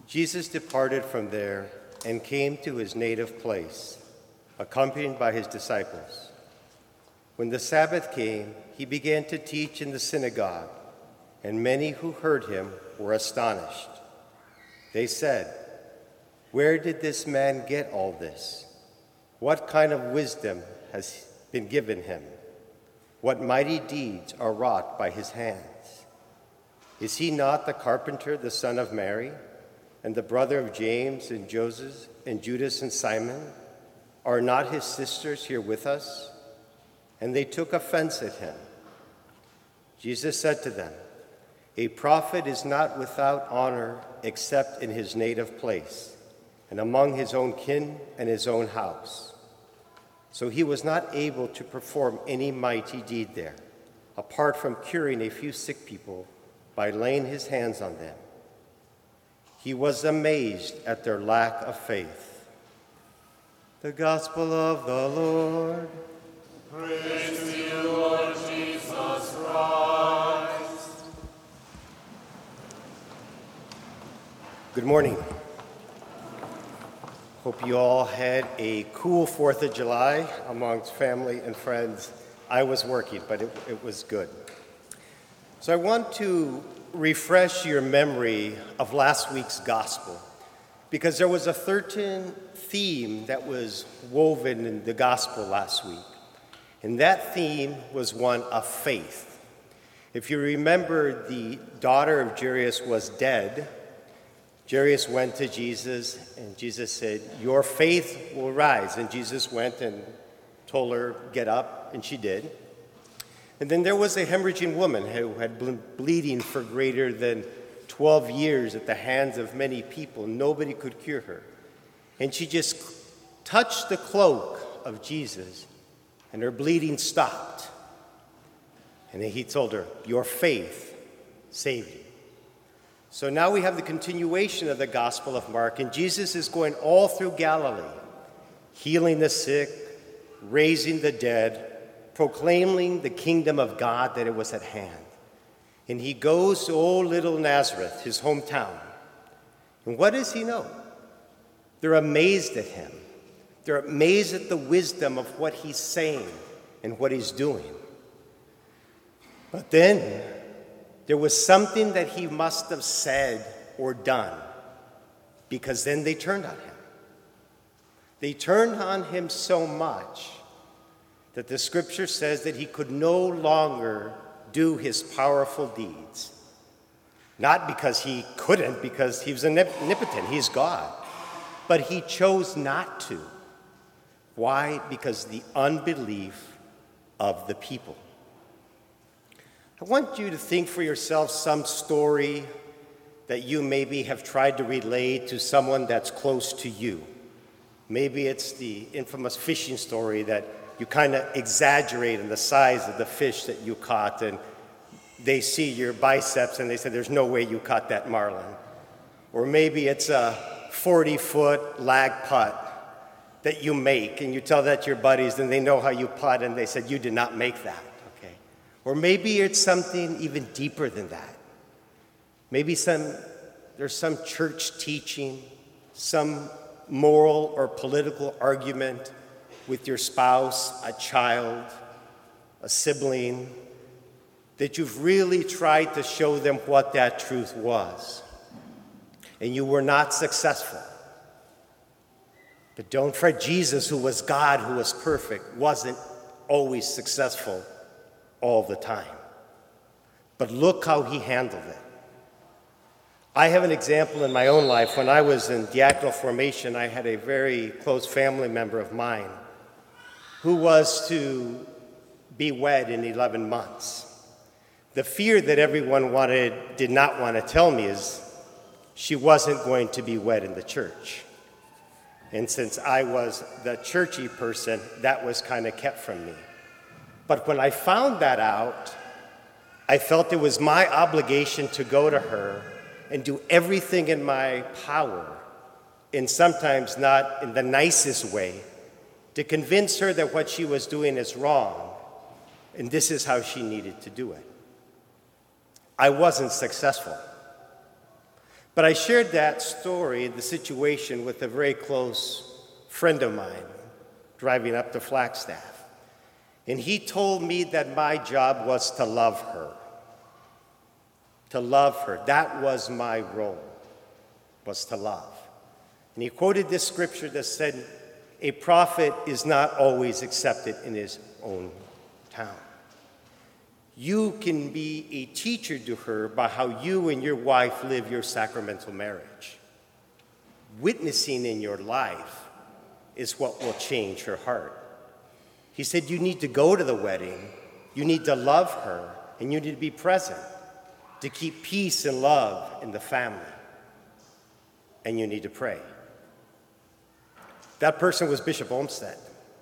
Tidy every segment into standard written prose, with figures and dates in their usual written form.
Jesus departed from there and came to his native place, accompanied by his disciples. When the Sabbath came, he began to teach in the synagogue, and many who heard him were astonished. They said, "Where did this man get all this? What kind of wisdom has been given him? What mighty deeds are wrought by his hands? Is he not the carpenter, the son of Mary, and the brother of James and Joseph and Judas and Simon? Are not his sisters here with us?" And they took offense at him. Jesus said to them, "A prophet is not without honor except in his native place, and among his own kin and his own house." So he was not able to perform any mighty deed there, apart from curing a few sick people by laying his hands on them. He was amazed at their lack of faith. The Gospel of the Lord. Praise to you, Lord Jesus Christ. Good morning. Hope you all had a cool 4th of July amongst family and friends. I was working, but it was good. So I want to refresh your memory of last week's gospel, because there was a certain theme that was woven in the gospel last week. And that theme was one of faith. If you remember, the daughter of Jairus was dead. Jairus went to Jesus, and Jesus said, "Your faith will rise." And Jesus went and told her, "Get up," and she did. And then there was a hemorrhaging woman who had been bleeding for greater than 12 years at the hands of many people. Nobody could cure her. And she just touched the cloak of Jesus, and her bleeding stopped. And then he told her, "Your faith saved you." So now we have the continuation of the Gospel of Mark, and Jesus is going all through Galilee, healing the sick, raising the dead, proclaiming the kingdom of God, that it was at hand. And he goes to old little Nazareth, his hometown. And what does he know? They're amazed at him. They're amazed at the wisdom of what he's saying and what he's doing. But then there was something that he must have said or done, because then they turned on him. They turned on him so much that the scripture says that he could no longer do his powerful deeds. Not because he couldn't, because he was omnipotent, he's God. But he chose not to. Why? Because the unbelief of the people. I want you to think for yourself some story that you maybe have tried to relate to someone that's close to you. Maybe it's the infamous fishing story that you kind of exaggerate in the size of the fish that you caught, and they see your biceps and they say, "There's no way you caught that marlin." Or maybe it's a 40-foot lag putt that you make, and you tell that to your buddies, and they know how you putt, and they said, "You did not make that." Okay. Or maybe it's something even deeper than that. Maybe there's some church teaching, some moral or political argument with your spouse, a child, a sibling, that you've really tried to show them what that truth was, and you were not successful. But don't fret, Jesus, who was God, who was perfect, wasn't always successful all the time. But look how he handled it. I have an example in my own life. When I was in diaconal formation, I had a very close family member of mine who was to be wed in 11 months. The fear that everyone did not want to tell me is she wasn't going to be wed in the church. And since I was the churchy person, that was kind of kept from me. But when I found that out, I felt it was my obligation to go to her and do everything in my power, and sometimes not in the nicest way, to convince her that what she was doing is wrong, and this is how she needed to do it. I wasn't successful. But I shared that story, the situation, with a very close friend of mine driving up to Flagstaff. And he told me that my job was to love her. To love her. That was my role, was to love. And he quoted this scripture that said, a prophet is not always accepted in his own town. You can be a teacher to her by how you and your wife live your sacramental marriage. Witnessing in your life is what will change her heart. He said you need to go to the wedding, you need to love her, and you need to be present to keep peace and love in the family. And you need to pray. That person was Bishop Olmsted.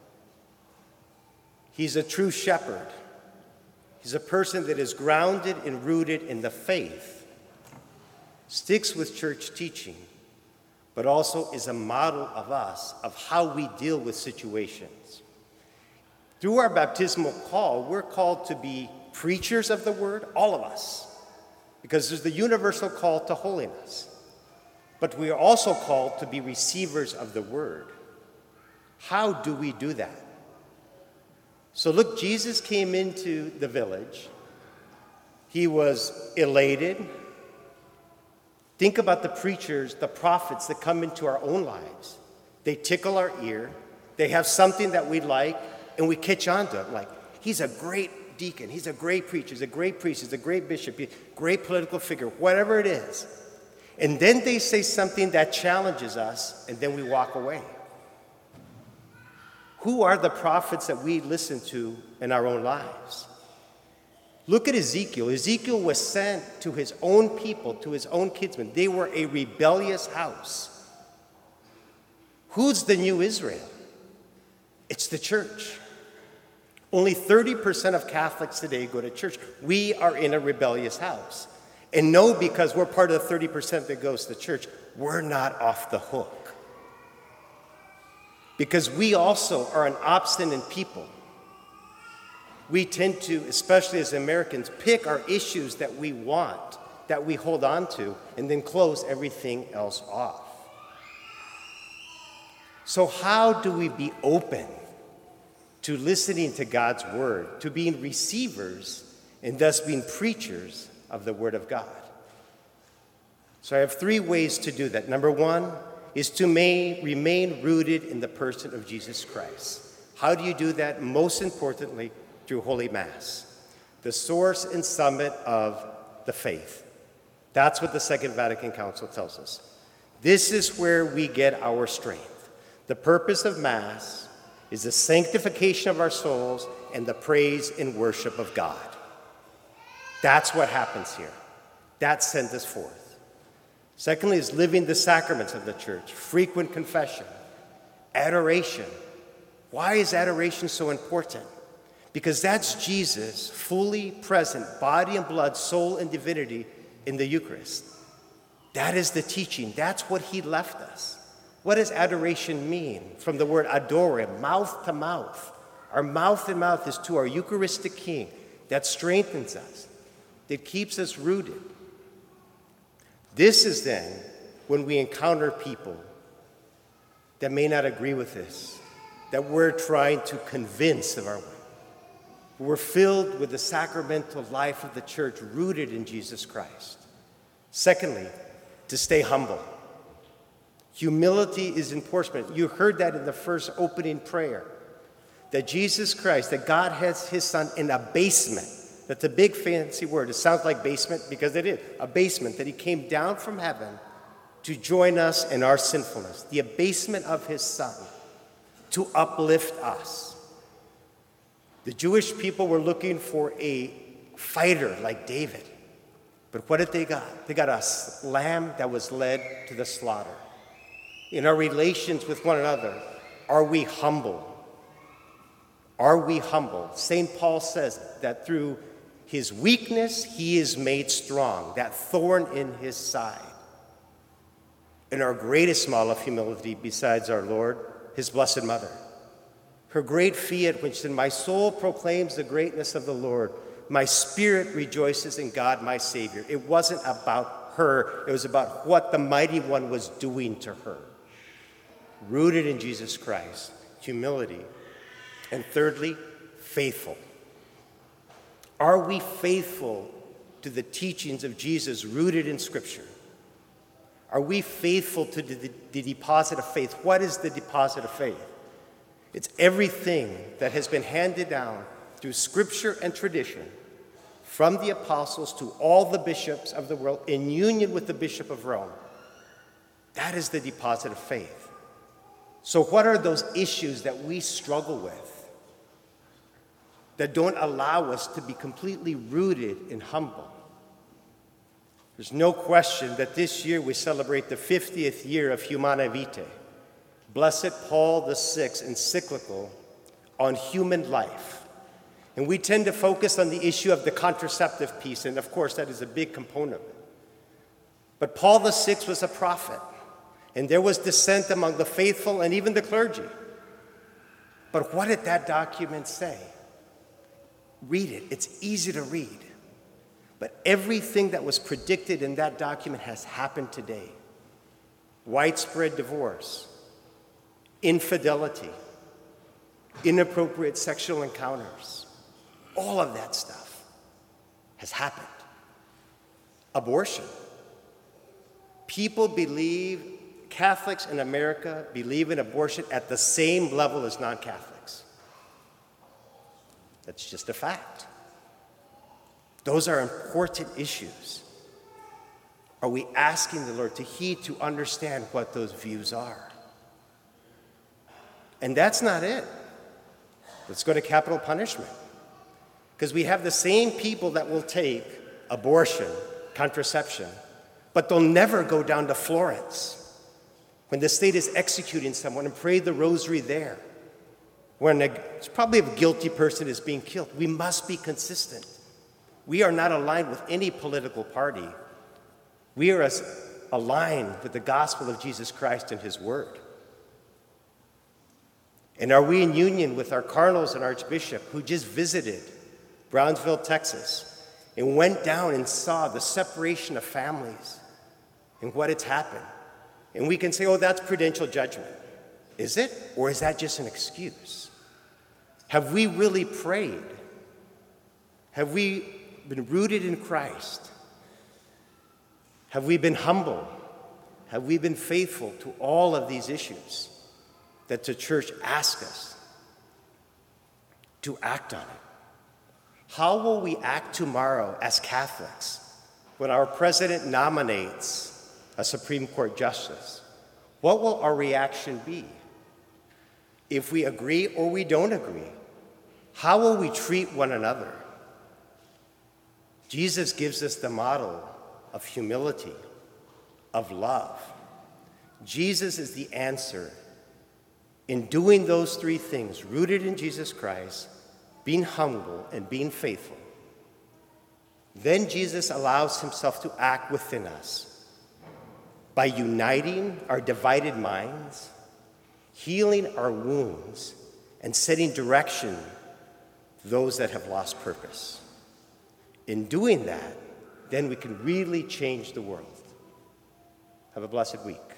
He's a true shepherd. He's a person that is grounded and rooted in the faith, sticks with church teaching, but also is a model of us, of how we deal with situations. Through our baptismal call, we're called to be preachers of the word, all of us, because there's the universal call to holiness. But we are also called to be receivers of the word. How do we do that? So look, Jesus came into the village. He was elated. Think about the preachers, the prophets that come into our own lives. They tickle our ear. They have something that we like, and we catch on to it. Like, he's a great deacon. He's a great preacher. He's a great priest. He's a great bishop. He's a great political figure, whatever it is. And then they say something that challenges us, and then we walk away. Who are the prophets that we listen to in our own lives? Look at Ezekiel. Ezekiel was sent to his own people, to his own kinsmen. They were a rebellious house. Who's the new Israel? It's the church. Only 30% of Catholics today go to church. We are in a rebellious house. And no, because we're part of the 30% that goes to church, we're not off the hook. Because we also are an obstinate people. We tend to, especially as Americans, pick our issues that we want, that we hold on to, and then close everything else off. So how do we be open to listening to God's word, to being receivers, and thus being preachers of the word of God? So I have 3 ways to do that. Number 1 is to remain rooted in the person of Jesus Christ. How do you do that? Most importantly, through Holy Mass, the source and summit of the faith. That's what the Second Vatican Council tells us. This is where we get our strength. The purpose of Mass is the sanctification of our souls and the praise and worship of God. That's what happens here. That sent us forth. Secondly is living the sacraments of the church, frequent confession, adoration. Why is adoration so important? Because that's Jesus fully present, body and blood, soul and divinity in the Eucharist. That is the teaching. That's what he left us. What does adoration mean? From the word adore, mouth to mouth. Our mouth and mouth is to our Eucharistic King. That strengthens us. That keeps us rooted. This is then when we encounter people that may not agree with this, that we're trying to convince of our way. We're filled with the sacramental life of the church rooted in Jesus Christ. Secondly, to stay humble. Humility is important. You heard that in the first opening prayer, that Jesus Christ, that God has his son in a basement. That's a big fancy word. It sounds like basement because it is. A basement, that he came down from heaven to join us in our sinfulness. The abasement of his son to uplift us. The Jewish people were looking for a fighter like David. But what did they got? They got a lamb that was led to the slaughter. In our relations with one another, are we humble? Are we humble? St. Paul says that through his weakness, he is made strong, that thorn in his side. And our greatest model of humility, besides our Lord, his Blessed Mother. Her great fiat, which said, my soul proclaims the greatness of the Lord. My spirit rejoices in God, my Savior. It wasn't about her. It was about what the Mighty One was doing to her. Rooted in Jesus Christ, humility. And thirdly, faithful. Are we faithful to the teachings of Jesus rooted in Scripture? Are we faithful to the deposit of faith? What is the deposit of faith? It's everything that has been handed down through Scripture and tradition from the apostles to all the bishops of the world in union with the Bishop of Rome. That is the deposit of faith. So what are those issues that we struggle with that don't allow us to be completely rooted and humble? There's no question that this year we celebrate the 50th year of Humanae Vitae, Blessed Paul VI encyclical on human life. And we tend to focus on the issue of the contraceptive piece, and of course that is a big component of it. But Paul VI was a prophet, and there was dissent among the faithful and even the clergy. But what did that document say? Read it. It's easy to read. But everything that was predicted in that document has happened today. Widespread divorce, infidelity, inappropriate sexual encounters, all of that stuff has happened. Abortion. People believe, Catholics in America believe in abortion at the same level as non-Catholics. That's just a fact. Those are important issues. Are we asking the Lord to heed, to understand what those views are? And that's not it. Let's go to capital punishment. Because we have the same people that will take abortion, contraception, but they'll never go down to Florence when the state is executing someone and pray the rosary there. When it's probably a guilty person is being killed. We must be consistent. We are not aligned with any political party. We are aligned with the gospel of Jesus Christ and his word. And are we in union with our cardinals and archbishop who just visited Brownsville, Texas, and went down and saw the separation of families and what has happened? And we can say, oh, that's prudential judgment. Is it? Or is that just an excuse? Have we really prayed? Have we been rooted in Christ? Have we been humble? Have we been faithful to all of these issues that the church asks us to act on it? How will we act tomorrow as Catholics when our president nominates a Supreme Court justice? What will our reaction be? If we agree or we don't agree, how will we treat one another? Jesus gives us the model of humility, of love. Jesus is the answer. In doing those three things, rooted in Jesus Christ, being humble and being faithful, then Jesus allows himself to act within us by uniting our divided minds, healing our wounds, and setting direction to those that have lost purpose. In doing that, then we can really change the world. Have a blessed week.